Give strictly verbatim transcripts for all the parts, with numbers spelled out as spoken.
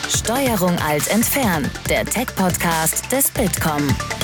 Steuerung Alt entfernen, der Tech-Podcast des Bitkom.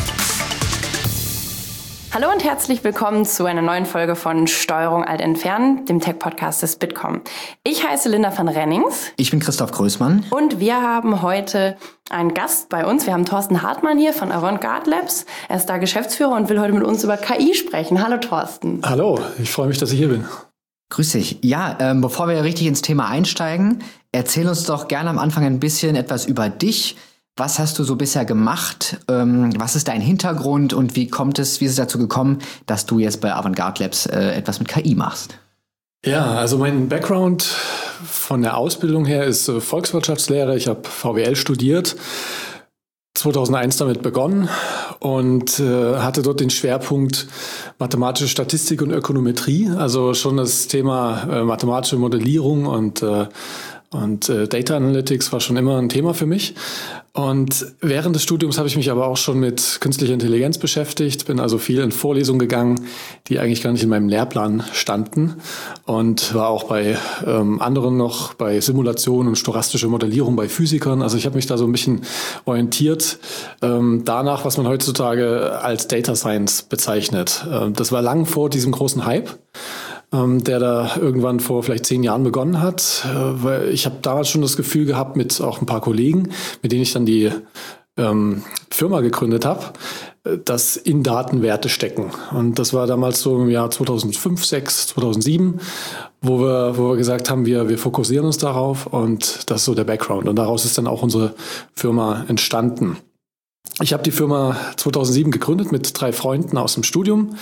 Hallo und herzlich willkommen zu einer neuen Folge von Steuerung Alt entfernen, dem Tech-Podcast des Bitkom. Ich heiße Linda van Rennings. Ich bin Christoph Größmann. Und wir haben heute einen Gast bei uns. Wir haben Thorsten Hartmann hier von Avantgarde Labs. Er ist da Geschäftsführer und will heute mit uns über K I sprechen. Hallo Thorsten. Hallo, ich freue mich, dass ich hier bin. Grüß dich. Ja, ähm, bevor wir richtig ins Thema einsteigen, erzähl uns doch gerne am Anfang ein bisschen etwas über dich. Was hast du so bisher gemacht? Ähm, was ist dein Hintergrund und wie kommt es, wie ist es dazu gekommen, dass du jetzt bei Avantgarde Labs äh, etwas mit K I machst? Ja, also mein Background von der Ausbildung her ist äh, Volkswirtschaftslehre. Ich habe V W L studiert, zweitausendeins damit begonnen und äh, hatte dort den Schwerpunkt mathematische Statistik und Ökonometrie, also schon das Thema äh, mathematische Modellierung und äh, Und äh, Data Analytics war schon immer ein Thema für mich. Und während des Studiums habe ich mich aber auch schon mit künstlicher Intelligenz beschäftigt, bin also viel in Vorlesungen gegangen, die eigentlich gar nicht in meinem Lehrplan standen und war auch bei ähm, anderen noch bei Simulation und stochastische Modellierung bei Physikern. Also ich habe mich da so ein bisschen orientiert ähm, danach, was man heutzutage als Data Science bezeichnet. Ähm, das war lang vor diesem großen Hype, der da irgendwann vor vielleicht zehn Jahren begonnen hat. Weil ich habe damals schon das Gefühl gehabt, mit auch ein paar Kollegen, mit denen ich dann die ähm, Firma gegründet habe, dass in Daten Werte stecken. Und das war damals so im Jahr zweitausendfünf, zweitausendsechs, zweitausendsieben, wo wir, wo wir gesagt haben, wir, wir fokussieren uns darauf und das ist so der Background. Und daraus ist dann auch unsere Firma entstanden. Ich habe die Firma zweitausendsieben gegründet mit drei Freunden aus dem Studium,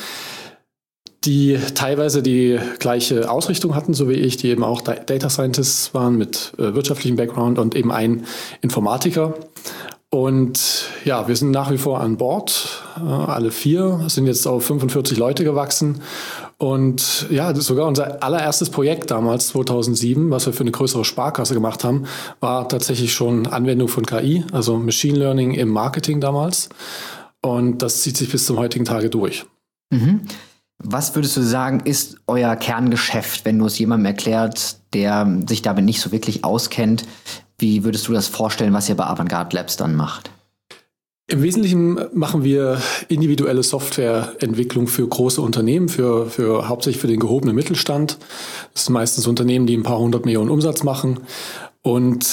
die teilweise die gleiche Ausrichtung hatten, so wie ich, die eben auch Data Scientists waren mit äh, wirtschaftlichem Background und eben ein Informatiker. Und ja, wir sind nach wie vor an Bord, äh, alle vier, sind jetzt auf fünfundvierzig Leute gewachsen. Und ja, das ist sogar unser allererstes Projekt damals, zweitausendsieben, was wir für eine größere Sparkasse gemacht haben, war tatsächlich schon Anwendung von K I, also Machine Learning im Marketing damals. Und das zieht sich bis zum heutigen Tage durch. Mhm. Was würdest du sagen, ist euer Kerngeschäft, wenn du es jemandem erklärt, der sich damit nicht so wirklich auskennt? Wie würdest du das vorstellen, was ihr bei Avantgarde Labs dann macht? Im Wesentlichen machen wir individuelle Softwareentwicklung für große Unternehmen, für, für hauptsächlich für den gehobenen Mittelstand. Das sind meistens Unternehmen, die ein paar hundert Millionen Umsatz machen. Und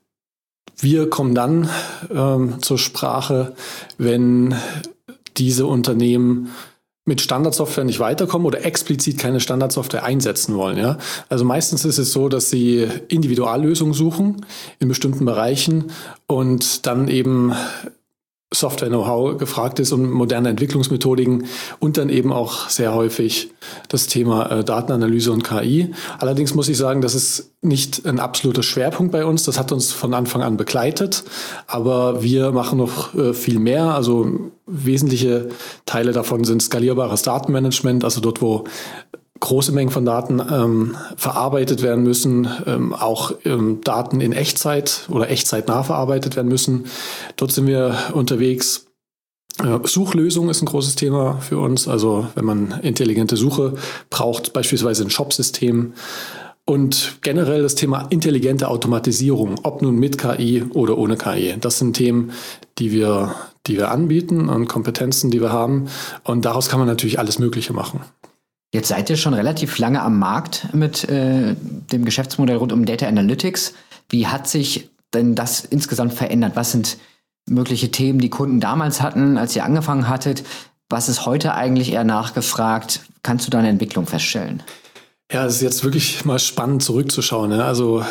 wir kommen dann ähm, zur Sprache, wenn diese Unternehmen mit Standardsoftware nicht weiterkommen oder explizit keine Standardsoftware einsetzen wollen. Ja? Also meistens ist es so, dass sie Individuallösungen suchen in bestimmten Bereichen und dann eben Software-Know-how gefragt ist und moderne Entwicklungsmethodiken und dann eben auch sehr häufig das Thema äh, Datenanalyse und K I. Allerdings muss ich sagen, das ist nicht ein absoluter Schwerpunkt bei uns. Das hat uns von Anfang an begleitet, aber wir machen noch äh, viel mehr. Also wesentliche Teile davon sind skalierbares Datenmanagement, also dort, wo große Mengen von Daten ähm, verarbeitet werden müssen, ähm, auch ähm, Daten in Echtzeit oder echtzeitnah verarbeitet werden müssen. Dort sind wir unterwegs. Äh, Suchlösung ist ein großes Thema für uns. Also wenn man intelligente Suche braucht, beispielsweise ein Shopsystem. Und generell das Thema intelligente Automatisierung, ob nun mit K I oder ohne K I. Das sind Themen, die wir, die wir anbieten und Kompetenzen, die wir haben. Und daraus kann man natürlich alles Mögliche machen. Jetzt seid ihr schon relativ lange am Markt mit äh, dem Geschäftsmodell rund um Data Analytics. Wie hat sich denn das insgesamt verändert? Was sind mögliche Themen, die Kunden damals hatten, als ihr angefangen hattet? Was ist heute eigentlich eher nachgefragt? Kannst du da eine Entwicklung feststellen? Ja, es ist jetzt wirklich mal spannend zurückzuschauen. Ne? Also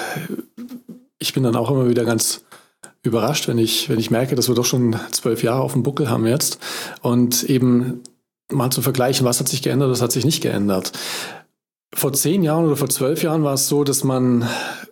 ich bin dann auch immer wieder ganz überrascht, wenn ich, wenn ich merke, dass wir doch schon zwölf Jahre auf dem Buckel haben jetzt und eben mal zu vergleichen, was hat sich geändert, was hat sich nicht geändert. Vor zehn Jahren oder vor zwölf Jahren war es so, dass man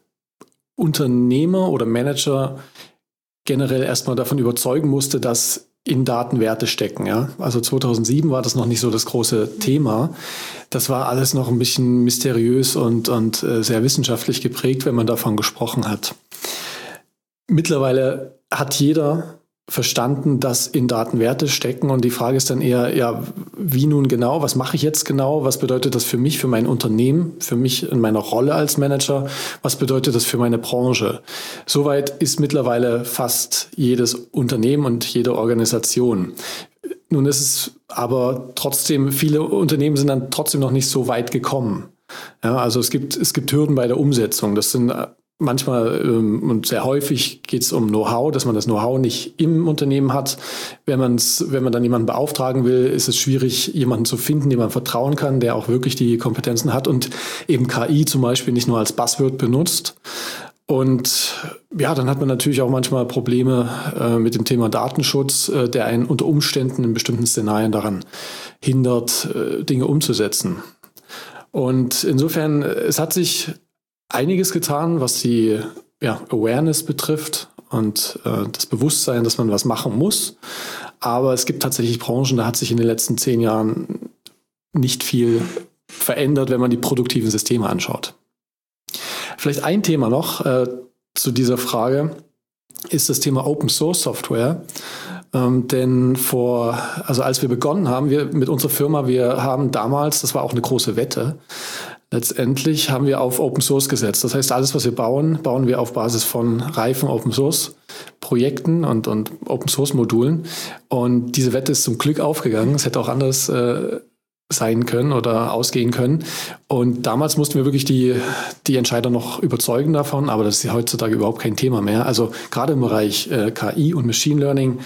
Unternehmer oder Manager generell erstmal davon überzeugen musste, dass in Daten Werte stecken. Ja? Also zweitausendsieben war das noch nicht so das große Thema. Das war alles noch ein bisschen mysteriös und, und äh, sehr wissenschaftlich geprägt, wenn man davon gesprochen hat. Mittlerweile hat jeder verstanden, dass in Daten Werte stecken. Und die Frage ist dann eher, ja, wie nun genau? Was mache ich jetzt genau? Was bedeutet das für mich, für mein Unternehmen, für mich in meiner Rolle als Manager? Was bedeutet das für meine Branche? Soweit ist mittlerweile fast jedes Unternehmen und jede Organisation. Nun ist es aber trotzdem, viele Unternehmen sind dann trotzdem noch nicht so weit gekommen. Ja, also es gibt, es gibt Hürden bei der Umsetzung. Das sind manchmal ähm, und sehr häufig geht es um Know-how, dass man das Know-how nicht im Unternehmen hat. Wenn man's, wenn man dann jemanden beauftragen will, ist es schwierig, jemanden zu finden, dem man vertrauen kann, der auch wirklich die Kompetenzen hat und eben K I zum Beispiel nicht nur als Buzzword benutzt. Und ja, dann hat man natürlich auch manchmal Probleme äh, mit dem Thema Datenschutz, äh, der einen unter Umständen in bestimmten Szenarien daran hindert, äh, Dinge umzusetzen. Und insofern, es hat sich einiges getan, was die ja, Awareness betrifft und äh, das Bewusstsein, dass man was machen muss. Aber es gibt tatsächlich Branchen, da hat sich in den letzten zehn Jahren nicht viel verändert, wenn man die produktiven Systeme anschaut. Vielleicht ein Thema noch äh, zu dieser Frage ist das Thema Open Source Software. Ähm, denn vor, also als wir begonnen haben, wir mit unserer Firma, wir haben damals, das war auch eine große Wette, letztendlich haben wir auf Open Source gesetzt. Das heißt, alles, was wir bauen, bauen wir auf Basis von reifen Open Source Projekten und, und Open Source Modulen. Und diese Wette ist zum Glück aufgegangen. Es hätte auch anders äh, sein können oder ausgehen können. Und damals mussten wir wirklich die, die Entscheider noch überzeugen davon, aber das ist ja heutzutage überhaupt kein Thema mehr. Also gerade im Bereich äh, K I und Machine Learning,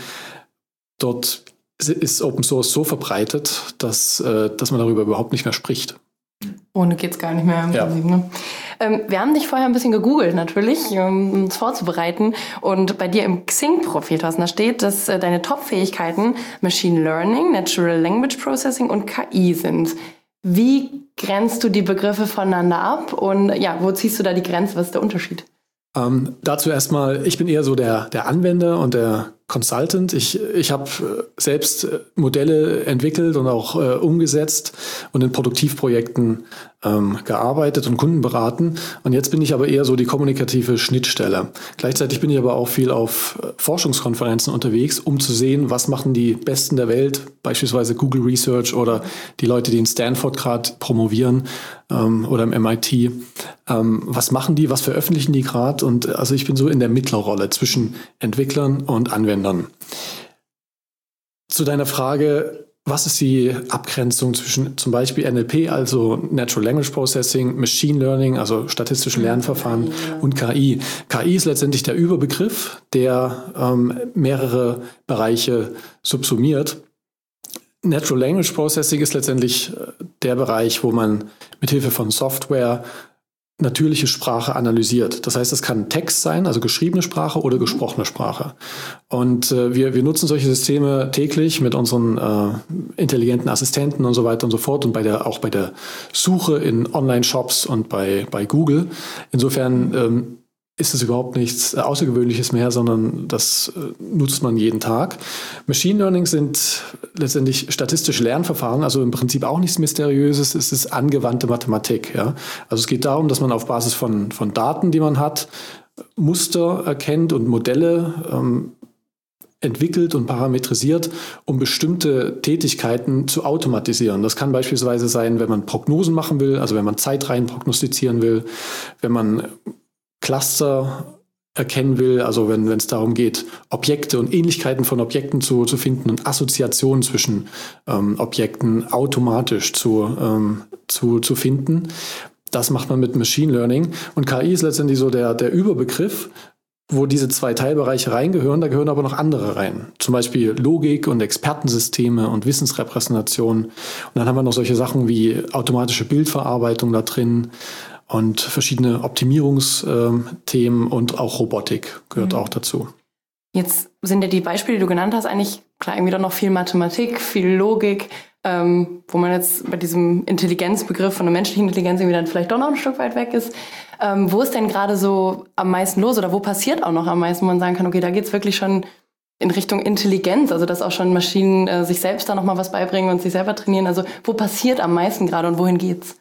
dort ist Open Source so verbreitet, dass, äh, dass man darüber überhaupt nicht mehr spricht. Ohne geht's gar nicht mehr im ja. Prinzip, ne? Ähm, wir haben dich vorher ein bisschen gegoogelt natürlich, um uns vorzubereiten. Und bei dir im Xing-Profil, Thorsten, da steht, dass äh, deine Top-Fähigkeiten Machine Learning, Natural Language Processing und K I sind. Wie grenzt du die Begriffe voneinander ab? Und ja, wo ziehst du da die Grenze? Was ist der Unterschied? Ähm, dazu erstmal, ich bin eher so der, der Anwender und der Consultant. Ich, ich habe selbst Modelle entwickelt und auch äh, umgesetzt und in Produktivprojekten ähm, gearbeitet und Kunden beraten. Und jetzt bin ich aber eher so die kommunikative Schnittstelle. Gleichzeitig bin ich aber auch viel auf Forschungskonferenzen unterwegs, um zu sehen, was machen die Besten der Welt, beispielsweise Google Research oder die Leute, die in Stanford gerade promovieren ähm, oder im M I T. Ähm, was machen die, was veröffentlichen die gerade? Und also ich bin so in der Mittlerrolle zwischen Entwicklern und Anwendern. Zu deiner Frage, was ist die Abgrenzung zwischen zum Beispiel N L P, also Natural Language Processing, Machine Learning, also statistischen Lernverfahren und K I? K I ist letztendlich der Überbegriff, der ähm, mehrere Bereiche subsumiert. Natural Language Processing ist letztendlich der Bereich, wo man mithilfe von Software natürliche Sprache analysiert. Das heißt, es kann Text sein, also geschriebene Sprache oder gesprochene Sprache. Und äh, wir, wir nutzen solche Systeme täglich mit unseren äh, intelligenten Assistenten und so weiter und so fort und bei der, auch bei der Suche in Online-Shops und bei, bei Google. Insofern ähm, ist es überhaupt nichts Außergewöhnliches mehr, sondern das äh, nutzt man jeden Tag. Machine Learning sind letztendlich statistische Lernverfahren, also im Prinzip auch nichts Mysteriöses, es ist angewandte Mathematik. Ja? Also es geht darum, dass man auf Basis von, von Daten, die man hat, Muster erkennt und Modelle ähm, entwickelt und parametrisiert, um bestimmte Tätigkeiten zu automatisieren. Das kann beispielsweise sein, wenn man Prognosen machen will, also wenn man Zeitreihen prognostizieren will, wenn man Cluster erkennen will, also wenn wenn es darum geht, Objekte und Ähnlichkeiten von Objekten zu, zu finden und Assoziationen zwischen ähm, Objekten automatisch zu, ähm, zu, zu finden. Das macht man mit Machine Learning. Und K I ist letztendlich so der, der Überbegriff, wo diese zwei Teilbereiche reingehören. Da gehören aber noch andere rein. Zum Beispiel Logik und Expertensysteme und Wissensrepräsentation. Und dann haben wir noch solche Sachen wie automatische Bildverarbeitung da drin. Und verschiedene Optimierungsthemen und auch Robotik gehört mhm. auch dazu. Jetzt sind ja die Beispiele, die du genannt hast, eigentlich klar irgendwie doch noch viel Mathematik, viel Logik, ähm, wo man jetzt bei diesem Intelligenzbegriff von der menschlichen Intelligenz irgendwie dann vielleicht doch noch ein Stück weit weg ist. Ähm, wo ist denn gerade so am meisten los oder wo passiert auch noch am meisten, wo man sagen kann, okay, da geht's wirklich schon in Richtung Intelligenz, also dass auch schon Maschinen äh, sich selbst da nochmal was beibringen und sich selber trainieren. Also wo passiert am meisten gerade und wohin geht's?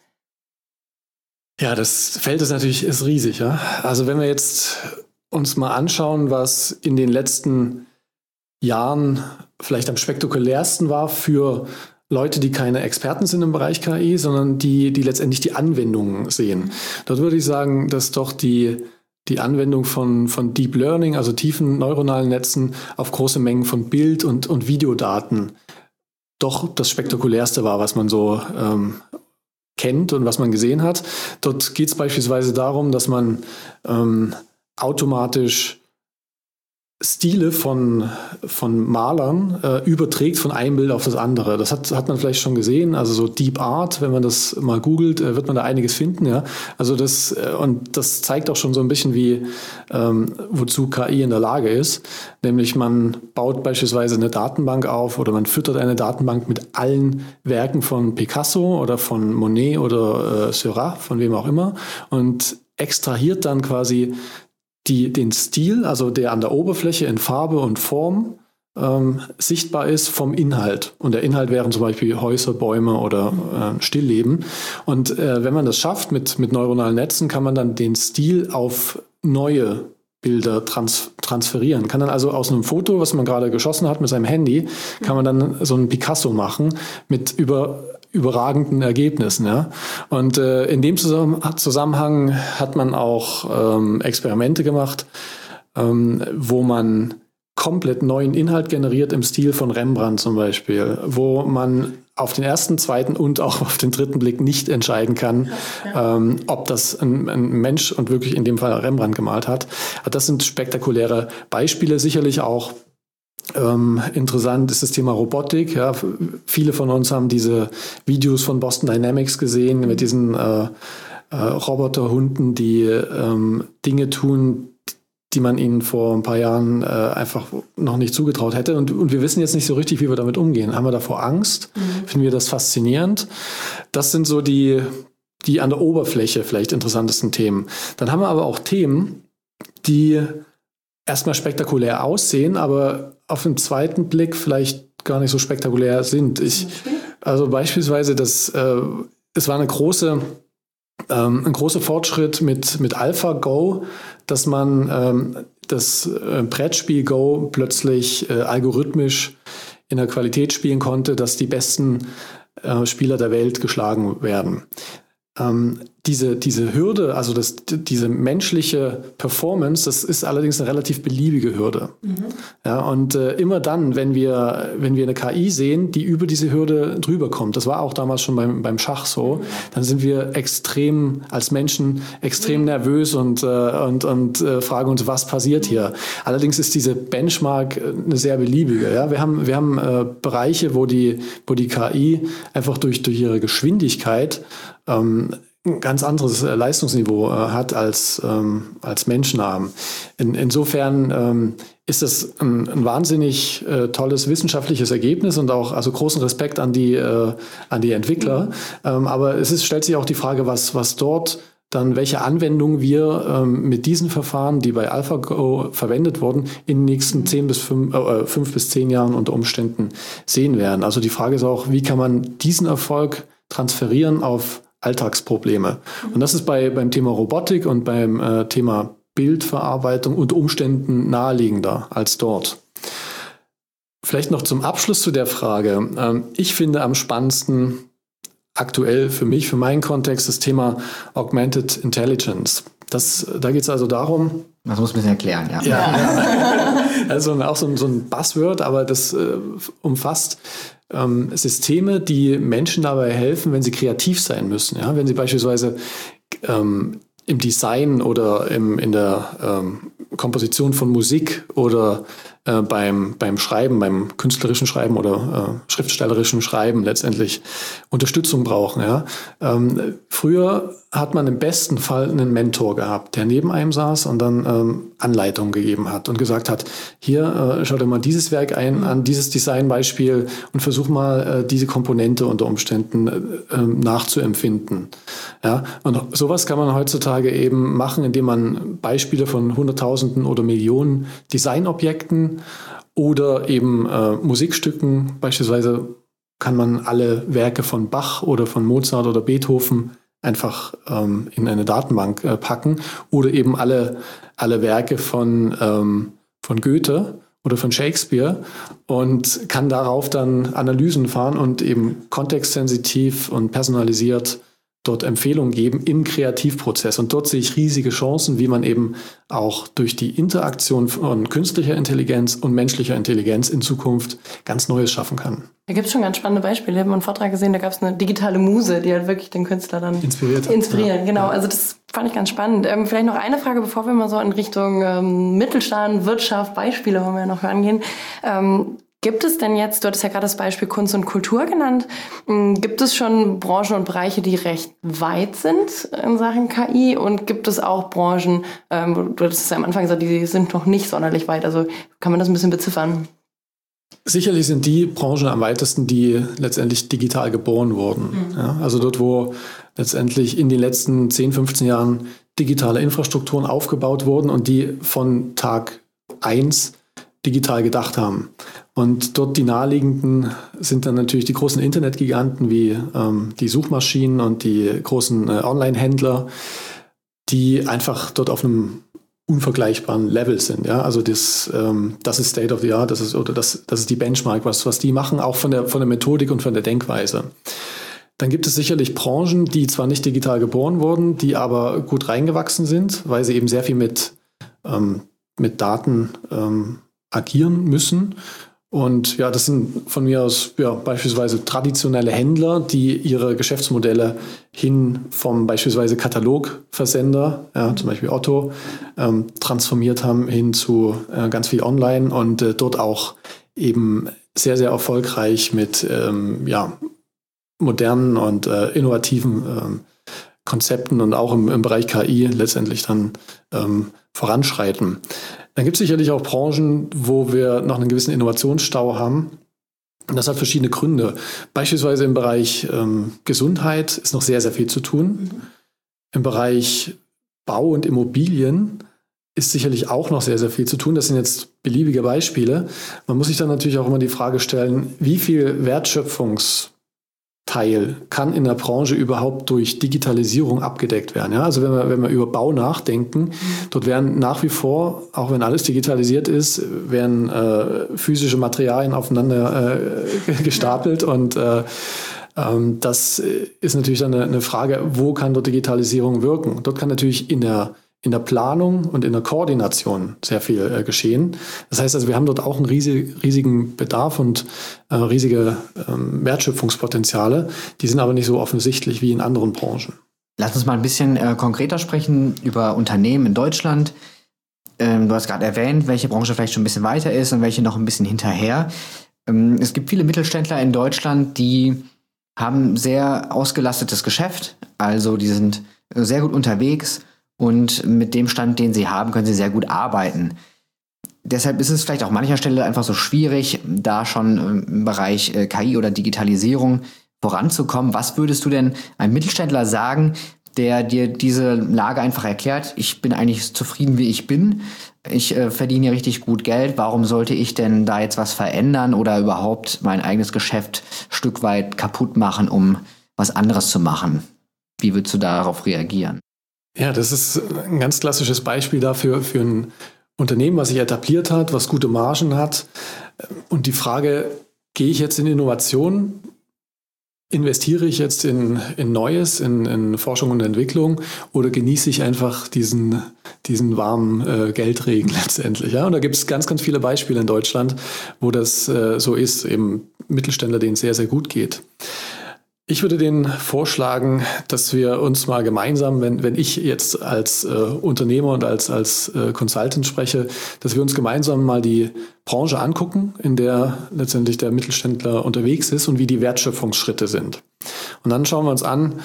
Ja, das Feld ist natürlich ist riesig. Ja? Also wenn wir jetzt uns mal anschauen, was in den letzten Jahren vielleicht am spektakulärsten war für Leute, die keine Experten sind im Bereich K I, sondern die, die letztendlich die Anwendungen sehen. Dort würde ich sagen, dass doch die, die Anwendung von, von Deep Learning, also tiefen neuronalen Netzen auf große Mengen von Bild- und, und Videodaten doch das Spektakulärste war, was man so ähm, kennt und was man gesehen hat. Dort geht es beispielsweise darum, dass man ähm, automatisch Stile von, von Malern äh, überträgt von einem Bild auf das andere. Das hat, hat man vielleicht schon gesehen. Also so Deep Art, wenn man das mal googelt, äh, wird man da einiges finden. Ja? Also das, äh, und das zeigt auch schon so ein bisschen, wie ähm, wozu K I in der Lage ist. Nämlich man baut beispielsweise eine Datenbank auf oder man füttert eine Datenbank mit allen Werken von Picasso oder von Monet oder äh, Seurat, von wem auch immer, und extrahiert dann quasi Die, den Stil, also der an der Oberfläche in Farbe und Form ähm, sichtbar ist, vom Inhalt. Und der Inhalt wären zum Beispiel Häuser, Bäume oder äh, Stillleben. Und äh, wenn man das schafft mit, mit neuronalen Netzen, kann man dann den Stil auf neue Bilder trans- transferieren. Kann dann also aus einem Foto, was man gerade geschossen hat mit seinem Handy, kann man dann so einen Picasso machen mit über überragenden Ergebnissen. Ja? Und äh, in dem Zusammenhang hat man auch ähm, Experimente gemacht, ähm, wo man komplett neuen Inhalt generiert im Stil von Rembrandt zum Beispiel, wo man auf den ersten, zweiten und auch auf den dritten Blick nicht entscheiden kann, ja. ähm, ob das ein, ein Mensch und wirklich in dem Fall Rembrandt gemalt hat. Das sind spektakuläre Beispiele, sicherlich auch. Ähm, interessant ist das Thema Robotik. Ja. Viele von uns haben diese Videos von Boston Dynamics gesehen mit diesen äh, äh, Roboterhunden, die ähm, Dinge tun, die man ihnen vor ein paar Jahren äh, einfach noch nicht zugetraut hätte. Und, und wir wissen jetzt nicht so richtig, wie wir damit umgehen. Haben wir davor Angst? Mhm. Finden wir das faszinierend? Das sind so die, die an der Oberfläche vielleicht interessantesten Themen. Dann haben wir aber auch Themen, die erstmal spektakulär aussehen, aber auf den zweiten Blick vielleicht gar nicht so spektakulär sind. Ich, also beispielsweise, das, äh, es war eine große, ähm, ein großer Fortschritt mit, mit AlphaGo, dass man ähm, das äh, Brettspiel Go plötzlich äh, algorithmisch in der Qualität spielen konnte, dass die besten äh, Spieler der Welt geschlagen werden. Ähm, diese, diese Hürde, also das, diese menschliche Performance, das ist allerdings eine relativ beliebige Hürde. Mhm. Ja, und äh, immer dann, wenn wir, wenn wir eine K I sehen, die über diese Hürde drüber kommt, das war auch damals schon beim, beim Schach so, mhm. dann sind wir extrem, als Menschen, extrem mhm. nervös und, äh, und, und äh, fragen uns, was passiert mhm. hier. Allerdings ist diese Benchmark eine sehr beliebige. Ja? Wir haben, wir haben äh, Bereiche, wo die, wo die K I einfach durch, durch ihre Geschwindigkeit ähm, ein ganz anderes äh, Leistungsniveau äh, hat als, ähm, als Menschen haben. In, insofern ähm, ist das ein, ein wahnsinnig äh, tolles wissenschaftliches Ergebnis und auch also großen Respekt an die, äh, an die Entwickler. Mhm. Ähm, aber es ist, stellt sich auch die Frage, was, was dort dann, welche Anwendungen wir ähm, mit diesen Verfahren, die bei AlphaGo verwendet wurden, in den nächsten zehn bis fünf, äh, fünf bis zehn Jahren unter Umständen sehen werden. Also die Frage ist auch, wie kann man diesen Erfolg transferieren auf Alltagsprobleme. Und das ist bei, beim Thema Robotik und beim äh, Thema Bildverarbeitung unter Umständen naheliegender als dort. Vielleicht noch zum Abschluss zu der Frage. Ähm, ich finde am spannendsten aktuell für mich, für meinen Kontext, das Thema Augmented Intelligence. Das, da geht es also darum... Das muss ein bisschen erklären, ja. ja, ja. Also auch so ein, so ein Buzzword, aber das äh, umfasst ähm, Systeme, die Menschen dabei helfen, wenn sie kreativ sein müssen. Ja? Wenn sie beispielsweise ähm, im Design oder im, in der ähm, Komposition von Musik oder äh, beim, beim Schreiben, beim künstlerischen Schreiben oder äh, schriftstellerischen Schreiben letztendlich Unterstützung brauchen. Ja? Ähm, früher hat man im besten Fall einen Mentor gehabt, der neben einem saß und dann ähm, Anleitungen gegeben hat und gesagt hat, hier, äh, schau dir mal dieses Werk ein, an dieses Designbeispiel und versuch mal äh, diese Komponente unter Umständen äh, nachzuempfinden. Ja? Und sowas kann man heutzutage eben machen, indem man Beispiele von Hunderttausenden oder Millionen Designobjekten oder eben äh, Musikstücken, beispielsweise kann man alle Werke von Bach oder von Mozart oder Beethoven einfach ähm, in eine Datenbank äh, packen oder eben alle, alle Werke von, ähm, von Goethe oder von Shakespeare und kann darauf dann Analysen fahren und eben kontextsensitiv und personalisiert dort Empfehlungen geben im Kreativprozess. Und dort sehe ich riesige Chancen, wie man eben auch durch die Interaktion von künstlicher Intelligenz und menschlicher Intelligenz in Zukunft ganz Neues schaffen kann. Da gibt es schon ganz spannende Beispiele. Ich habe einen Vortrag gesehen, da gab es eine digitale Muse, die halt wirklich den Künstler dann inspiriert hat. Inspirieren, ja. Genau. Also das fand ich ganz spannend. Ähm, vielleicht noch eine Frage, bevor wir mal so in Richtung ähm, Mittelstand, Wirtschaft, Beispiele wollen wir ja noch rangehen. Ähm, Gibt es denn jetzt, du hattest ja gerade das Beispiel Kunst und Kultur genannt, gibt es schon Branchen und Bereiche, die recht weit sind in Sachen K I und gibt es auch Branchen, ähm, du hattest ja am Anfang gesagt, die sind noch nicht sonderlich weit, also kann man das ein bisschen beziffern? Sicherlich sind die Branchen am weitesten, die letztendlich digital geboren wurden. Mhm. Ja, also dort, wo letztendlich in den letzten zehn, fünfzehn Jahren digitale Infrastrukturen aufgebaut wurden und die von Tag eins digital gedacht haben. Und dort die naheliegenden sind dann natürlich die großen Internetgiganten wie ähm, die Suchmaschinen und die großen äh, Online-Händler, die einfach dort auf einem unvergleichbaren Level sind. Ja? Also das, ähm, das ist State of the Art, das ist, oder das, das ist die Benchmark, was, was die machen, auch von der, von der Methodik und von der Denkweise. Dann gibt es sicherlich Branchen, die zwar nicht digital geboren wurden, die aber gut reingewachsen sind, weil sie eben sehr viel mit, ähm, mit Daten ähm, agieren müssen. Und ja, das sind von mir aus ja, beispielsweise traditionelle Händler, die ihre Geschäftsmodelle hin vom beispielsweise Katalogversender, ja, zum Beispiel Otto, ähm, transformiert haben hin zu äh, ganz viel Online und äh, dort auch eben sehr, sehr erfolgreich mit ähm, ja, modernen und äh, innovativen ähm, Konzepten und auch im, im Bereich K I letztendlich dann ähm, voranschreiten. Dann gibt es sicherlich auch Branchen, wo wir noch einen gewissen Innovationsstau haben. Und das hat verschiedene Gründe. Beispielsweise im Bereich ähm, Gesundheit ist noch sehr, sehr viel zu tun. Mhm. Im Bereich Bau und Immobilien ist sicherlich auch noch sehr, sehr viel zu tun. Das sind jetzt beliebige Beispiele. Man muss sich dann natürlich auch immer die Frage stellen, wie viel Wertschöpfungs Teil kann in der Branche überhaupt durch Digitalisierung abgedeckt werden. Ja, also wenn wir, wenn wir über Bau nachdenken, mhm. dort werden nach wie vor, auch wenn alles digitalisiert ist, werden äh, physische Materialien aufeinander äh, gestapelt und äh, ähm, das ist natürlich dann eine, eine Frage, wo kann dort Digitalisierung wirken? Dort kann natürlich in der in der Planung und in der Koordination sehr viel äh, geschehen. Das heißt also, wir haben dort auch einen riesig, riesigen Bedarf und äh, riesige ähm, Wertschöpfungspotenziale. Die sind aber nicht so offensichtlich wie in anderen Branchen. Lass uns mal ein bisschen äh, konkreter sprechen über Unternehmen in Deutschland. Ähm, du hast gerade erwähnt, welche Branche vielleicht schon ein bisschen weiter ist und welche noch ein bisschen hinterher. Ähm, es gibt viele Mittelständler in Deutschland, die haben sehr ausgelastetes Geschäft. Also die sind sehr gut unterwegs. Und mit dem Stand, den sie haben, können sie sehr gut arbeiten. Deshalb ist es vielleicht auch an mancher Stelle einfach so schwierig, da schon im Bereich K I oder Digitalisierung voranzukommen. Was würdest du denn einem Mittelständler sagen, der dir diese Lage einfach erklärt? Ich bin eigentlich zufrieden, wie ich bin. Ich äh, verdiene hier richtig gut Geld. Warum sollte ich denn da jetzt was verändern oder überhaupt mein eigenes Geschäft ein Stück weit kaputt machen, um was anderes zu machen? Wie würdest du darauf reagieren? Ja, das ist ein ganz klassisches Beispiel dafür für ein Unternehmen, was sich etabliert hat, was gute Margen hat. Und die Frage, gehe ich jetzt in Innovation? Investiere ich jetzt in, in Neues, in, in Forschung und Entwicklung oder genieße ich einfach diesen, diesen warmen äh, Geldregen letztendlich? Ja? Und da gibt es ganz, ganz viele Beispiele in Deutschland, wo das äh, so ist, eben Mittelständler, denen es sehr, sehr gut geht. Ich würde denen vorschlagen, dass wir uns mal gemeinsam, wenn, wenn ich jetzt als äh, Unternehmer und als, als äh, Consultant spreche, dass wir uns gemeinsam mal die Branche angucken, in der letztendlich der Mittelständler unterwegs ist und wie die Wertschöpfungsschritte sind. Und dann schauen wir uns an,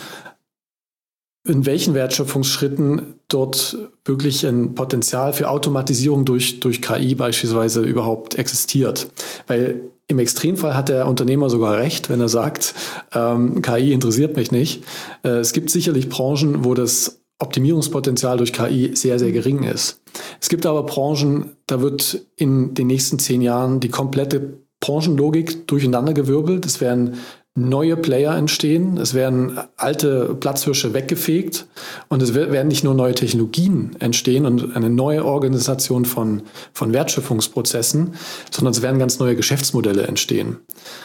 in welchen Wertschöpfungsschritten dort wirklich ein Potenzial für Automatisierung durch, durch K I beispielsweise überhaupt existiert. Weil im Extremfall hat der Unternehmer sogar recht, wenn er sagt, ähm, K I interessiert mich nicht. Äh, es gibt sicherlich Branchen, wo das Optimierungspotenzial durch K I sehr, sehr gering ist. Es gibt aber Branchen, da wird in den nächsten zehn Jahren die komplette Branchenlogik durcheinandergewirbelt. Es werden neue Player entstehen, es werden alte Platzhirsche weggefegt und es werden nicht nur neue Technologien entstehen und eine neue Organisation von, von Wertschöpfungsprozessen, sondern es werden ganz neue Geschäftsmodelle entstehen.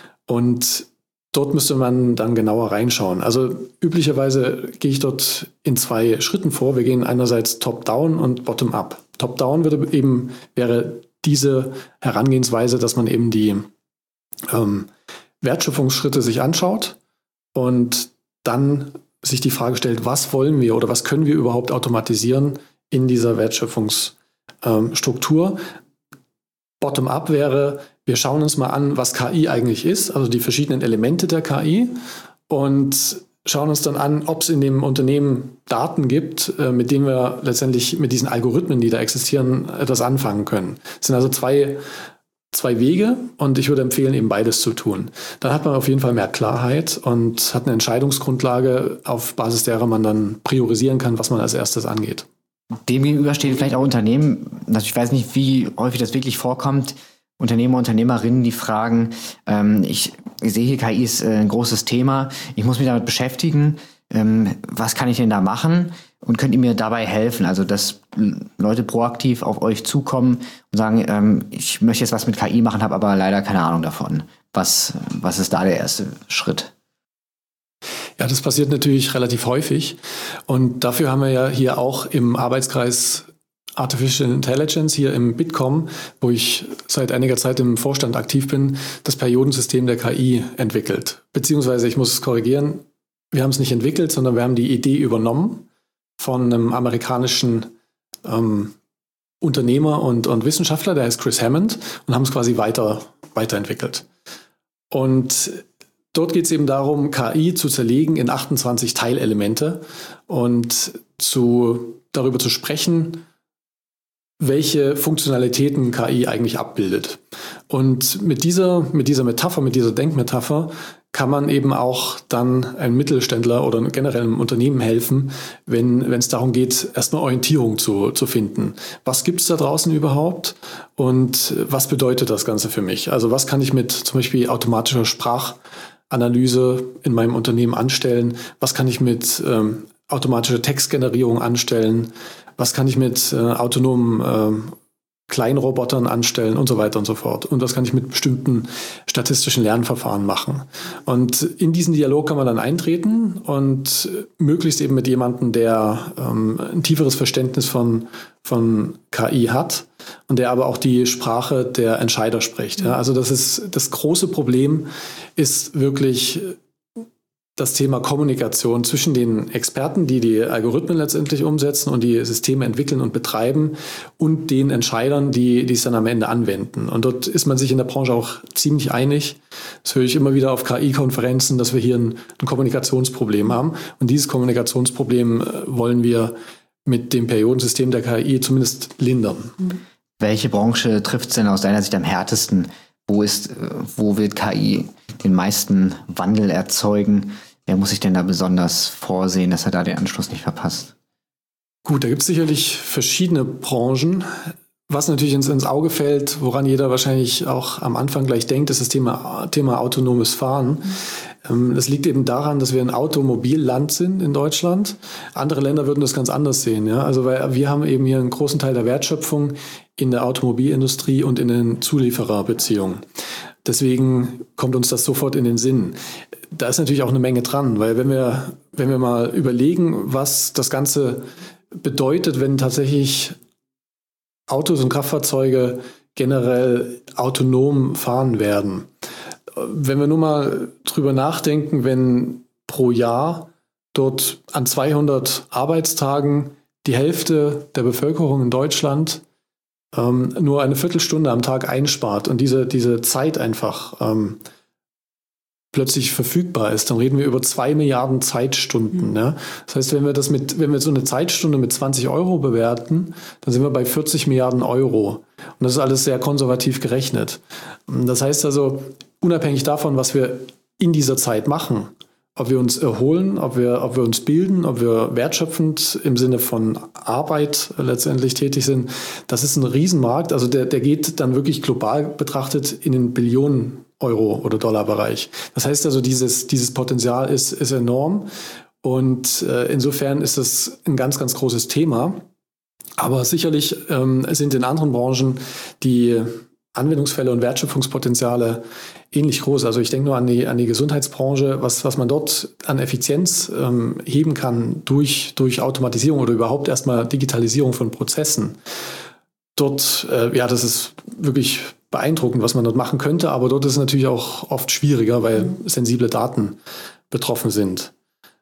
Und dort müsste man dann genauer reinschauen. Also üblicherweise gehe ich dort in zwei Schritten vor. Wir gehen einerseits top-down und bottom-up. Top-down würde eben, wäre diese Herangehensweise, dass man eben die ähm, Wertschöpfungsschritte sich anschaut und dann sich die Frage stellt, was wollen wir oder was können wir überhaupt automatisieren in dieser Wertschöpfungsstruktur. Bottom-up wäre, wir schauen uns mal an, was K I eigentlich ist, also die verschiedenen Elemente der K I und schauen uns dann an, ob es in dem Unternehmen Daten gibt, mit denen wir letztendlich mit diesen Algorithmen, die da existieren, etwas anfangen können. Es sind also zwei Zwei Wege und ich würde empfehlen, eben beides zu tun. Dann hat man auf jeden Fall mehr Klarheit und hat eine Entscheidungsgrundlage, auf Basis derer man dann priorisieren kann, was man als erstes angeht. Demgegenüber stehen vielleicht auch Unternehmen, also ich weiß nicht, wie häufig das wirklich vorkommt, Unternehmer, Unternehmerinnen, die fragen, ähm, ich, ich sehe hier, K I ist äh, ein großes Thema, ich muss mich damit beschäftigen, ähm, was kann ich denn da machen? Und könnt ihr mir dabei helfen? Also, dass Leute proaktiv auf euch zukommen und sagen, ähm, ich möchte jetzt was mit K I machen, habe aber leider keine Ahnung davon. Was, was ist da der erste Schritt? Ja, das passiert natürlich relativ häufig. Und dafür haben wir ja hier auch im Arbeitskreis Artificial Intelligence hier im Bitkom, wo ich seit einiger Zeit im Vorstand aktiv bin, das Periodensystem der K I entwickelt. Beziehungsweise, ich muss es korrigieren, wir haben es nicht entwickelt, sondern wir haben die Idee übernommen von einem amerikanischen ähm, Unternehmer und, und Wissenschaftler, der heißt Chris Hammond, und haben es quasi weiter, weiterentwickelt. Und dort geht es eben darum, K I zu zerlegen in achtundzwanzig Teilelemente und zu, darüber zu sprechen, welche Funktionalitäten K I eigentlich abbildet. Und mit dieser, mit dieser Metapher, mit dieser Denkmetapher kann man eben auch dann einem Mittelständler oder generell einem Unternehmen helfen, wenn wenn es darum geht, erstmal Orientierung zu, zu finden. Was gibt es da draußen überhaupt und was bedeutet das Ganze für mich? Also was kann ich mit zum Beispiel automatischer Sprachanalyse in meinem Unternehmen anstellen? Was kann ich mit ähm, automatischer Textgenerierung anstellen? Was kann ich mit äh, autonomen ähm, Kleinrobotern anstellen und so weiter und so fort. Und was kann ich mit bestimmten statistischen Lernverfahren machen? Und in diesen Dialog kann man dann eintreten und möglichst eben mit jemandem, der ähm, ein tieferes Verständnis von, von K I hat und der aber auch die Sprache der Entscheider spricht. Ja, also das ist das große Problem, ist wirklich das Thema Kommunikation zwischen den Experten, die die Algorithmen letztendlich umsetzen und die Systeme entwickeln und betreiben, und den Entscheidern, die, die es dann am Ende anwenden. Und dort ist man sich in der Branche auch ziemlich einig. Das höre ich immer wieder auf K I-Konferenzen, dass wir hier ein, ein Kommunikationsproblem haben. Und dieses Kommunikationsproblem wollen wir mit dem Periodensystem der K I zumindest lindern. Welche Branche trifft es denn aus deiner Sicht am härtesten? Wo ist, wo wird K I den meisten Wandel erzeugen? Wer muss sich denn da besonders vorsehen, dass er da den Anschluss nicht verpasst? Gut, da gibt es sicherlich verschiedene Branchen. Was natürlich ins, ins Auge fällt, woran jeder wahrscheinlich auch am Anfang gleich denkt, ist das Thema, Thema autonomes Fahren. Mhm. Das liegt eben daran, dass wir ein Automobilland sind in Deutschland. Andere Länder würden das ganz anders sehen. Ja? Also weil wir haben eben hier einen großen Teil der Wertschöpfung in der Automobilindustrie und in den Zuliefererbeziehungen. Deswegen kommt uns das sofort in den Sinn. Da ist natürlich auch eine Menge dran, weil wenn wir, wenn wir mal überlegen, was das Ganze bedeutet, wenn tatsächlich Autos und Kraftfahrzeuge generell autonom fahren werden. Wenn wir nur mal drüber nachdenken, wenn pro Jahr dort an zweihundert Arbeitstagen die Hälfte der Bevölkerung in Deutschland ähm, nur eine Viertelstunde am Tag einspart und diese, diese Zeit einfach ähm, plötzlich verfügbar ist, dann reden wir über zwei Milliarden Zeitstunden. Mhm. Ja? Das heißt, wenn wir das mit, wenn wir so eine Zeitstunde mit zwanzig Euro bewerten, dann sind wir bei vierzig Milliarden Euro. Und das ist alles sehr konservativ gerechnet. Das heißt also, unabhängig davon, was wir in dieser Zeit machen, ob wir uns erholen, ob wir, ob wir uns bilden, ob wir wertschöpfend im Sinne von Arbeit letztendlich tätig sind, das ist ein Riesenmarkt. Also der, der geht dann wirklich global betrachtet in den Billionen Euro- oder Dollarbereich. Das heißt also, dieses, dieses Potenzial ist, ist enorm und äh, insofern ist es ein ganz, ganz großes Thema. Aber sicherlich ähm, sind in anderen Branchen die Anwendungsfälle und Wertschöpfungspotenziale ähnlich groß. Also ich denke nur an die, an die Gesundheitsbranche, was, was man dort an Effizienz ähm, heben kann durch, durch Automatisierung oder überhaupt erstmal Digitalisierung von Prozessen. Dort, äh, ja, das ist wirklich beeindruckend, was man dort machen könnte, aber dort ist es natürlich auch oft schwieriger, weil mhm. sensible Daten betroffen sind.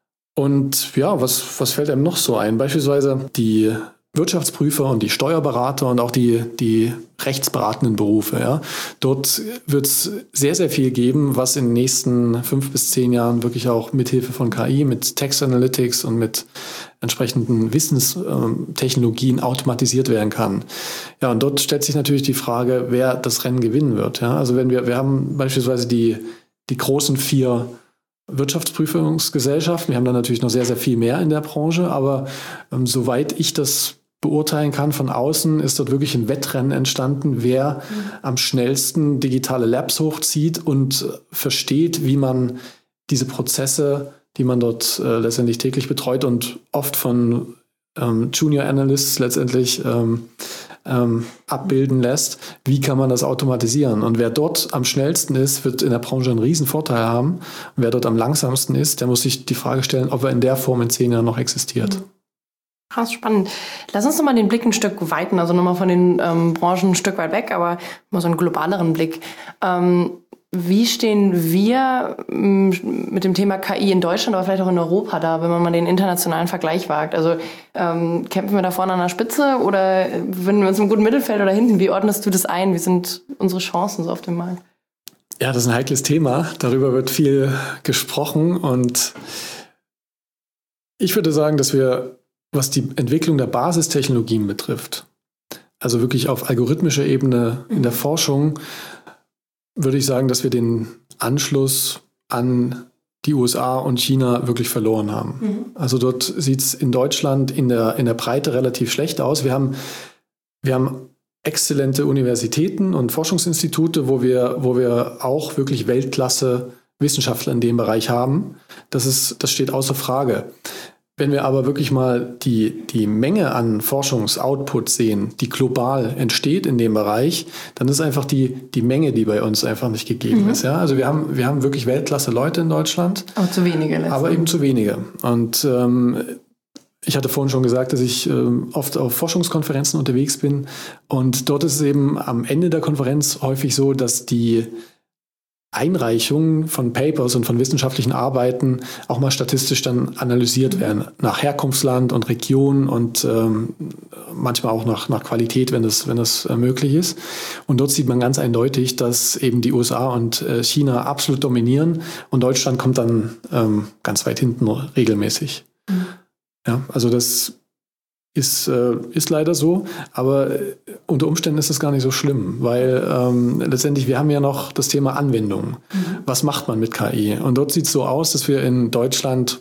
Und ja, was, was fällt einem noch so ein? Beispielsweise die Wirtschaftsprüfer und die Steuerberater und auch die, die rechtsberatenden Berufe. Ja. Dort wird es sehr, sehr viel geben, was in den nächsten fünf bis zehn Jahren wirklich auch mithilfe von K I, mit Text Analytics und mit entsprechenden Wissenstechnologien automatisiert werden kann. Ja, und dort stellt sich natürlich die Frage, wer das Rennen gewinnen wird. Ja. Also wenn wir, wir haben beispielsweise die, die großen vier Wirtschaftsprüfungsgesellschaften. Wir haben da natürlich noch sehr, sehr viel mehr in der Branche, aber ähm, soweit ich das beurteilen kann von außen, ist dort wirklich ein Wettrennen entstanden, wer mhm. am schnellsten digitale Labs hochzieht und versteht, wie man diese Prozesse, die man dort äh, letztendlich täglich betreut und oft von ähm, Junior Analysts letztendlich ähm, ähm, abbilden lässt, wie kann man das automatisieren? Und wer dort am schnellsten ist, wird in der Branche einen riesen Vorteil haben. Und wer dort am langsamsten ist, der muss sich die Frage stellen, ob er in der Form in zehn Jahren noch existiert. Mhm. Krass, spannend. Lass uns nochmal den Blick ein Stück weiten, also nochmal von den ähm, Branchen ein Stück weit weg, aber mal so einen globaleren Blick. Ähm, wie stehen wir m, mit dem Thema K I in Deutschland, aber vielleicht auch in Europa da, wenn man mal den internationalen Vergleich wagt? Also ähm, kämpfen wir da vorne an der Spitze oder befinden wir uns im guten Mittelfeld oder hinten? Wie ordnest du das ein? Wie sind unsere Chancen so auf dem Markt? Ja, das ist ein heikles Thema. Darüber wird viel gesprochen und ich würde sagen, dass wir, was die Entwicklung der Basistechnologien betrifft, also wirklich auf algorithmischer Ebene in der Forschung, würde ich sagen, dass wir den Anschluss an die U S A und China wirklich verloren haben. Mhm. Also dort sieht es in Deutschland in der, in der Breite relativ schlecht aus. Wir haben, wir haben exzellente Universitäten und Forschungsinstitute, wo wir, wo wir auch wirklich Weltklasse Wissenschaftler in dem Bereich haben. Das ist, das steht außer Frage. Wenn wir aber wirklich mal die, die Menge an Forschungsoutput sehen, die global entsteht in dem Bereich, dann ist einfach die, die Menge, die bei uns einfach nicht gegeben mhm. ist. Ja? Also wir haben, wir haben wirklich Weltklasse Leute in Deutschland. Aber zu wenige. Aber eben zu wenige. Und ähm, ich hatte vorhin schon gesagt, dass ich ähm, oft auf Forschungskonferenzen unterwegs bin. Und dort ist es eben am Ende der Konferenz häufig so, dass die Einreichungen von Papers und von wissenschaftlichen Arbeiten auch mal statistisch dann analysiert mhm. werden, nach Herkunftsland und Region und ähm, manchmal auch nach, nach Qualität, wenn das, wenn das äh, möglich ist. Und dort sieht man ganz eindeutig, dass eben die U S A und äh, China absolut dominieren und Deutschland kommt dann ähm, ganz weit hinten regelmäßig. Mhm. Ja, also das Ist, äh, ist leider so, aber äh, unter Umständen ist das gar nicht so schlimm, weil ähm, letztendlich, wir haben ja noch das Thema Anwendung. Mhm. Was macht man mit K I? Und dort sieht es so aus, dass wir in Deutschland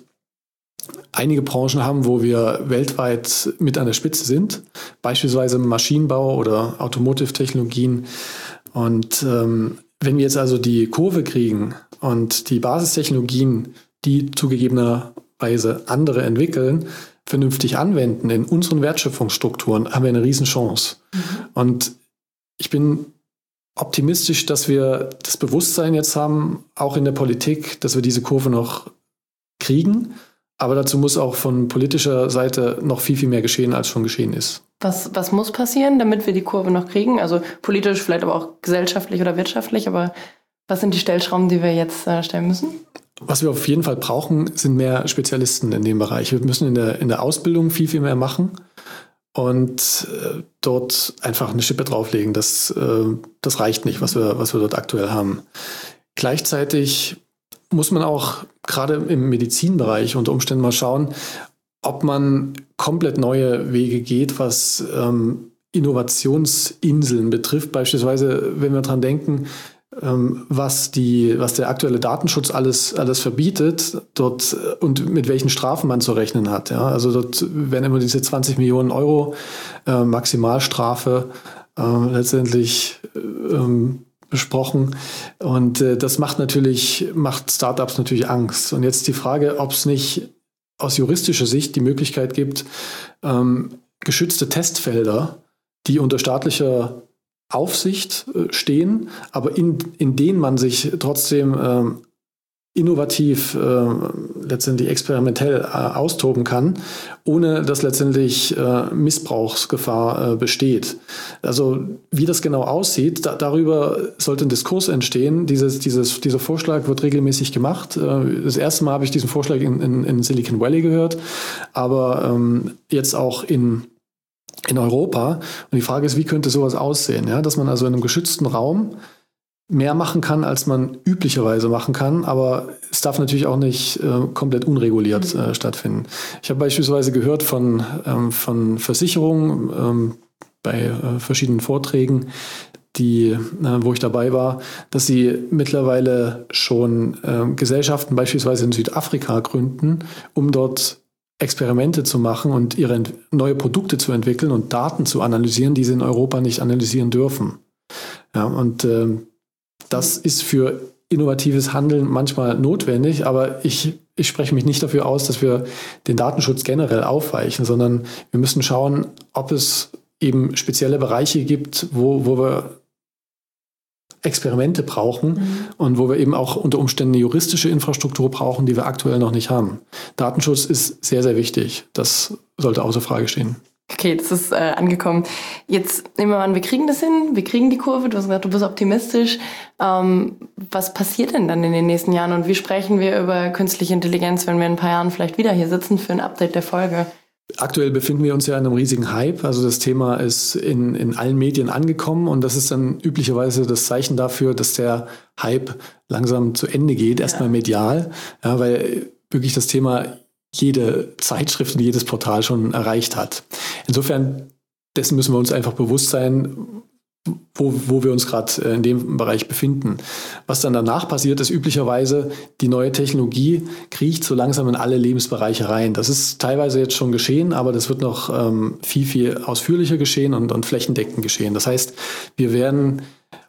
einige Branchen haben, wo wir weltweit mit an der Spitze sind, beispielsweise Maschinenbau oder Automotive-Technologien. Und ähm, wenn wir jetzt also die Kurve kriegen und die Basistechnologien, die zugegebenerweise andere entwickeln, vernünftig anwenden in unseren Wertschöpfungsstrukturen, haben wir eine Riesenchance. Mhm. Und ich bin optimistisch, dass wir das Bewusstsein jetzt haben, auch in der Politik, dass wir diese Kurve noch kriegen. Aber dazu muss auch von politischer Seite noch viel, viel mehr geschehen, als schon geschehen ist. Was, was muss passieren, damit wir die Kurve noch kriegen? Also politisch, vielleicht aber auch gesellschaftlich oder wirtschaftlich. Aber was sind die Stellschrauben, die wir jetzt äh, stellen müssen? Was wir auf jeden Fall brauchen, sind mehr Spezialisten in dem Bereich. Wir müssen in der, in der Ausbildung viel, viel mehr machen und äh, dort einfach eine Schippe drauflegen. Das, äh, das reicht nicht, was wir, was wir dort aktuell haben. Gleichzeitig muss man auch gerade im Medizinbereich unter Umständen mal schauen, ob man komplett neue Wege geht, was ähm, Innovationsinseln betrifft. Beispielsweise, wenn wir dran denken, was die, was der aktuelle Datenschutz alles, alles verbietet dort und mit welchen Strafen man zu rechnen hat. Ja, also dort werden immer diese zwanzig Millionen Euro äh, Maximalstrafe äh, letztendlich ähm, besprochen. Und äh, das macht natürlich, macht Startups natürlich Angst. Und jetzt die Frage, ob es nicht aus juristischer Sicht die Möglichkeit gibt, ähm, geschützte Testfelder, die unter staatlicher Aufsicht äh, stehen, aber in, in denen man sich trotzdem ähm, innovativ, äh, letztendlich experimentell äh, austoben kann, ohne dass letztendlich äh, Missbrauchsgefahr äh, besteht. Also wie das genau aussieht, da, darüber sollte ein Diskurs entstehen. Dieses, dieses, dieser Vorschlag wird regelmäßig gemacht. Äh, das erste Mal habe ich diesen Vorschlag in, in, in Silicon Valley gehört, aber ähm, jetzt auch in in Europa. Und die Frage ist, wie könnte sowas aussehen? Ja, dass man also in einem geschützten Raum mehr machen kann, als man üblicherweise machen kann, aber es darf natürlich auch nicht äh, komplett unreguliert äh, stattfinden. Ich habe beispielsweise gehört von, ähm, von Versicherungen ähm, bei äh, verschiedenen Vorträgen, die, äh, wo ich dabei war, dass sie mittlerweile schon äh, Gesellschaften beispielsweise in Südafrika gründen, um dort Experimente zu machen und ihre ent- neue Produkte zu entwickeln und Daten zu analysieren, die sie in Europa nicht analysieren dürfen. Ja, und äh, das ist für innovatives Handeln manchmal notwendig, aber ich, ich spreche mich nicht dafür aus, dass wir den Datenschutz generell aufweichen, sondern wir müssen schauen, ob es eben spezielle Bereiche gibt, wo, wo wir Experimente brauchen mhm. und wo wir eben auch unter Umständen eine juristische Infrastruktur brauchen, die wir aktuell noch nicht haben. Datenschutz ist sehr, sehr wichtig. Das sollte außer Frage stehen. Okay, das ist äh, angekommen. Jetzt nehmen wir mal an, wir kriegen das hin, wir kriegen die Kurve. Du hast gesagt, du bist optimistisch. Ähm, was passiert denn dann in den nächsten Jahren und wie sprechen wir über künstliche Intelligenz, wenn wir in ein paar Jahren vielleicht wieder hier sitzen für ein Update der Folge? Aktuell befinden wir uns ja in einem riesigen Hype. Also das Thema ist in, in allen Medien angekommen und das ist dann üblicherweise das Zeichen dafür, dass der Hype langsam zu Ende geht, erstmal ja. medial, ja, weil wirklich das Thema jede Zeitschrift und jedes Portal schon erreicht hat. Insofern, dessen müssen wir uns einfach bewusst sein, wo, wo wir uns gerade in dem Bereich befinden. Was dann danach passiert, ist üblicherweise, die neue Technologie kriecht so langsam in alle Lebensbereiche rein. Das ist teilweise jetzt schon geschehen, aber das wird noch ähm, viel, viel ausführlicher geschehen und, und flächendeckend geschehen. Das heißt, wir werden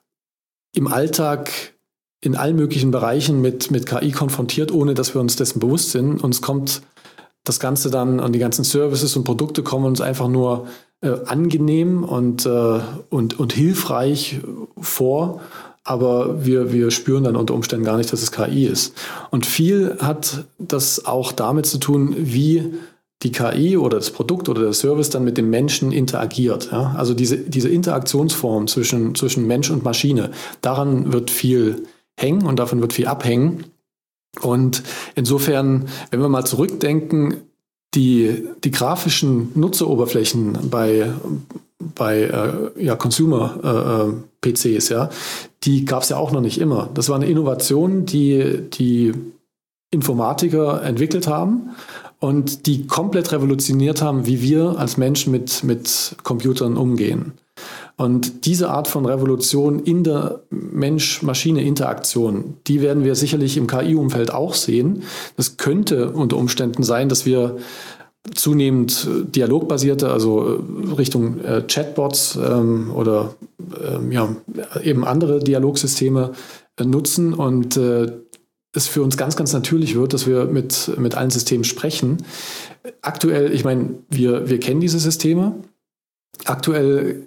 im Alltag in allen möglichen Bereichen mit, mit K I konfrontiert, ohne dass wir uns dessen bewusst sind. Uns kommt das Ganze dann und die ganzen Services und Produkte kommen uns einfach nur äh, angenehm und, äh, und, und hilfreich vor, aber wir, wir spüren dann unter Umständen gar nicht, dass es K I ist. Und viel hat das auch damit zu tun, wie die K I oder das Produkt oder der Service dann mit dem Menschen interagiert. Ja? Also diese, diese Interaktionsform zwischen, zwischen Mensch und Maschine, daran wird viel hängen und davon wird viel abhängen. Und insofern, wenn wir mal zurückdenken, die, die grafischen Nutzeroberflächen bei, bei äh, ja, Consumer-P Cs, äh, ja, die gab es ja auch noch nicht immer. Das war eine Innovation, die die Informatiker entwickelt haben und die komplett revolutioniert haben, wie wir als Menschen mit, mit Computern umgehen. Und diese Art von Revolution in der Mensch-Maschine-Interaktion, die werden wir sicherlich im K I-Umfeld auch sehen. Das könnte unter Umständen sein, dass wir zunehmend dialogbasierte, also Richtung äh, Chatbots ähm, oder ähm, ja, eben andere Dialogsysteme äh, nutzen und äh, es für uns ganz, ganz natürlich wird, dass wir mit, mit allen Systemen sprechen. Aktuell, ich meine, wir, wir kennen diese Systeme. Aktuell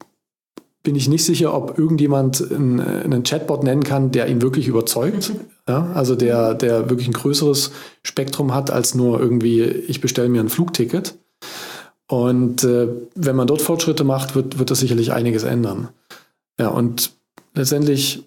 bin ich nicht sicher, ob irgendjemand einen, einen Chatbot nennen kann, der ihn wirklich überzeugt. Ja, also der, der wirklich ein größeres Spektrum hat als nur irgendwie, ich bestelle mir ein Flugticket. Und äh, wenn man dort Fortschritte macht, wird, wird das sicherlich einiges ändern. Ja, und letztendlich,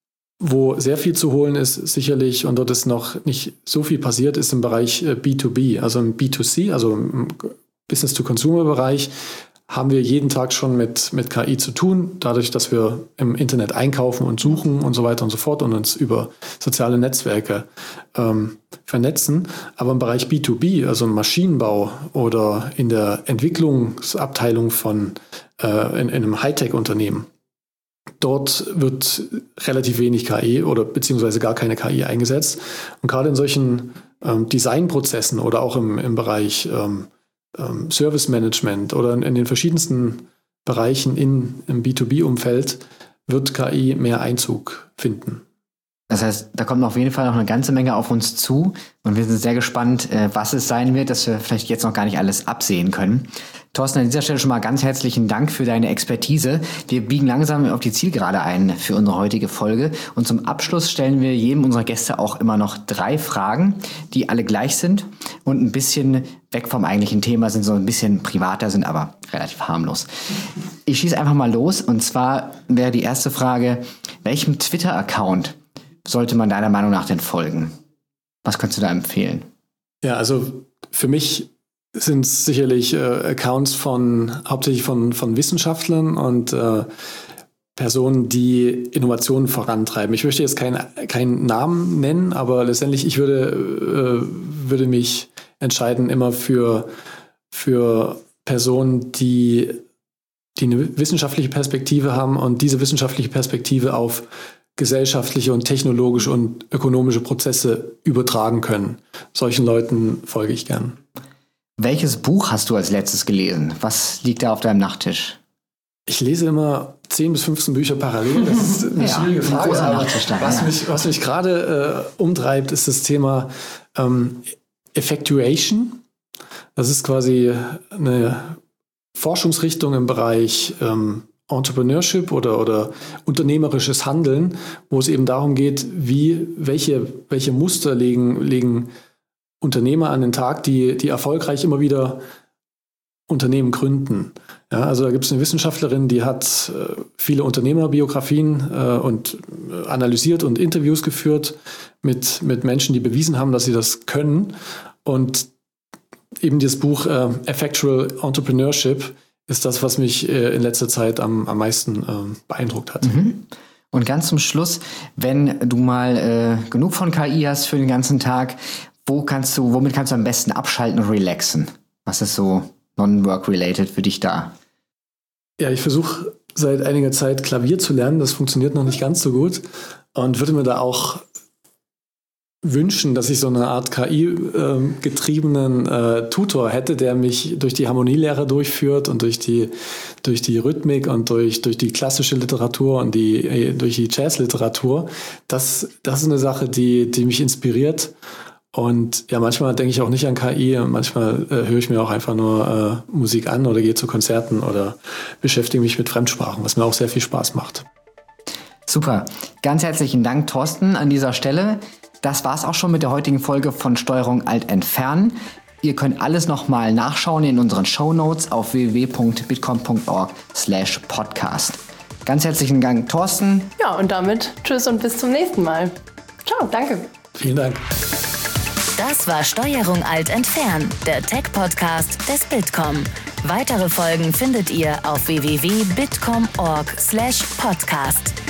wo sehr viel zu holen ist, sicherlich, und dort ist noch nicht so viel passiert, ist im Bereich B zwei B, also im B zwei C, also im Business-to-Consumer-Bereich, haben wir jeden Tag schon mit, mit K I zu tun, dadurch, dass wir im Internet einkaufen und suchen und so weiter und so fort und uns über soziale Netzwerke ähm, vernetzen. Aber im Bereich B zwei B, also im Maschinenbau oder in der Entwicklungsabteilung von äh, in, in einem Hightech-Unternehmen, dort wird relativ wenig K I oder beziehungsweise gar keine K I eingesetzt. Und gerade in solchen ähm, Designprozessen oder auch im, im Bereich ähm, ähm, Service Management oder in, in den verschiedensten Bereichen in, im B zwei B-Umfeld wird K I mehr Einzug finden. Das heißt, da kommt auf jeden Fall noch eine ganze Menge auf uns zu und wir sind sehr gespannt, was es sein wird, dass wir vielleicht jetzt noch gar nicht alles absehen können. Thorsten, an dieser Stelle schon mal ganz herzlichen Dank für deine Expertise. Wir biegen langsam auf die Zielgerade ein für unsere heutige Folge und zum Abschluss stellen wir jedem unserer Gäste auch immer noch drei Fragen, die alle gleich sind und ein bisschen weg vom eigentlichen Thema sind, so ein bisschen privater sind, aber relativ harmlos. Ich schieße einfach mal los und zwar wäre die erste Frage, welchem Twitter-Account sollte man deiner Meinung nach denn folgen? Was könntest du da empfehlen? Ja, also für mich sind es sicherlich äh, Accounts von hauptsächlich von, von Wissenschaftlern und äh, Personen, die Innovationen vorantreiben. Ich möchte jetzt keinen keinen Namen nennen, aber letztendlich ich würde, äh, würde mich entscheiden immer für, für Personen, die, die eine wissenschaftliche Perspektive haben und diese wissenschaftliche Perspektive auf gesellschaftliche und technologische und ökonomische Prozesse übertragen können. Solchen Leuten folge ich gern. Welches Buch hast du als letztes gelesen? Was liegt da auf deinem Nachttisch? Ich lese immer zehn bis fünfzehn Bücher parallel. Das ist eine ja, schwierige Frage. Ein aber was, ja. mich, was mich gerade äh, umtreibt, ist das Thema ähm, Effectuation. Das ist quasi eine Forschungsrichtung im Bereich ähm, Entrepreneurship oder, oder unternehmerisches Handeln, wo es eben darum geht, wie, welche, welche Muster legen, legen Unternehmer an den Tag, die, die erfolgreich immer wieder Unternehmen gründen. Ja, also da gibt es eine Wissenschaftlerin, die hat äh, viele Unternehmerbiografien äh, und äh, analysiert und Interviews geführt mit, mit Menschen, die bewiesen haben, dass sie das können. Und eben dieses Buch äh, Effectual Entrepreneurship ist das, was mich äh, in letzter Zeit am, am meisten äh, beeindruckt hat. Mhm. Und ganz zum Schluss, wenn du mal äh, genug von K I hast für den ganzen Tag, wo kannst du, womit kannst du am besten abschalten und relaxen? Was ist so non-work-related für dich da? Ja, ich versuche seit einiger Zeit Klavier zu lernen. Das funktioniert noch nicht ganz so gut und würde mir da auch wünschen, dass ich so eine Art K I-getriebenen äh, äh, Tutor hätte, der mich durch die Harmonielehre durchführt und durch die, durch die Rhythmik und durch, durch die klassische Literatur und die, äh, durch die Jazzliteratur. Das, das ist eine Sache, die, die mich inspiriert. Und ja, manchmal denke ich auch nicht an K I, manchmal äh, höre ich mir auch einfach nur äh, Musik an oder gehe zu Konzerten oder beschäftige mich mit Fremdsprachen, was mir auch sehr viel Spaß macht. Super. Ganz herzlichen Dank, Thorsten, an dieser Stelle. Das war's auch schon mit der heutigen Folge von Steuerung Alt Entfernen. Ihr könnt alles nochmal nachschauen in unseren Shownotes auf w w w punkt bitkom punkt org slash podcast. Ganz herzlichen Dank, Thorsten. Ja, und damit tschüss und bis zum nächsten Mal. Ciao, danke. Vielen Dank. Das war Steuerung Alt Entfernen, der Tech-Podcast des Bitkom. Weitere Folgen findet ihr auf w w w punkt bitkom punkt org slash podcast.